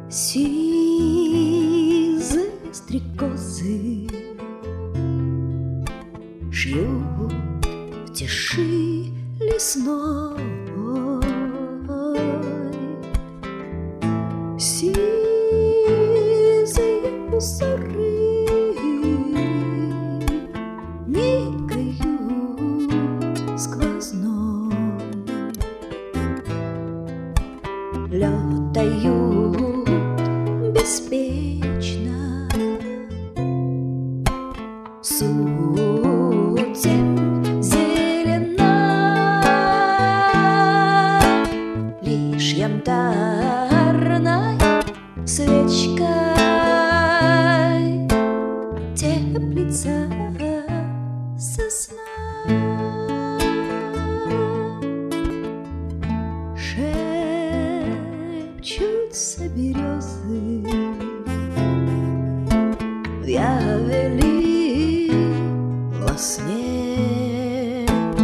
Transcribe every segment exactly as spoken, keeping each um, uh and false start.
Сизые стрекозы шьют в тиши лесной. Сизые мусоры никают сквозной, летают беспечно. Сутень зелена, лишь янтарной свечкой теплится сосна. Шепчутся березы в явели во сне.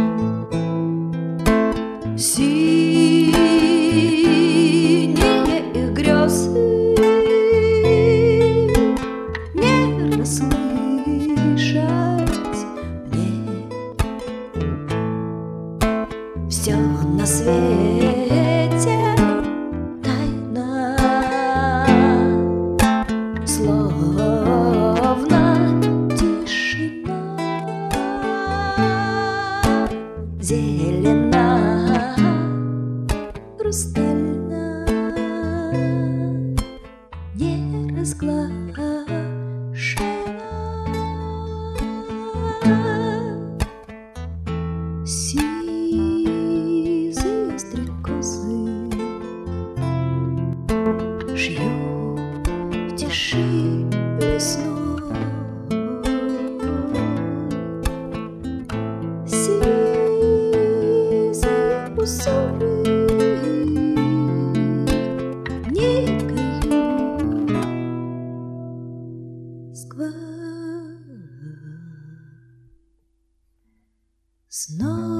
Синие их грезы не расслышать мне. Все на свете тайна, словно тишина. Зелена, хрустальна, не разглашена. Сизые стрекозы шьют в тиши лесной. Сизые мусоры никают сквозной.